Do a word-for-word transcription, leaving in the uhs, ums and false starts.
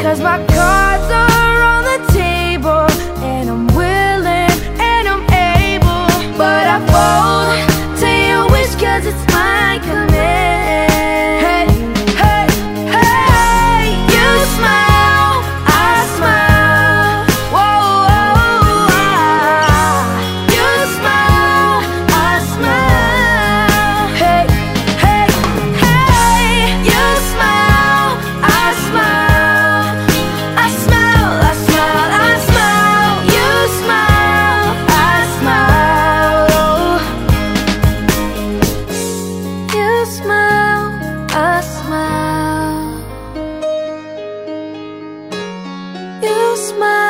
'cause my cards are on the table, and I'm willing and I'm able, but I fold to your wish 'cause it's my command. Hey, hey, hey, you smile, I smile. Whoa, whoa, ah. You smile, I smile. Hey, hey, hey, you smile, I smile. I smile, I smile, I smile. You smile, I smile. You smile, I smile. You smile.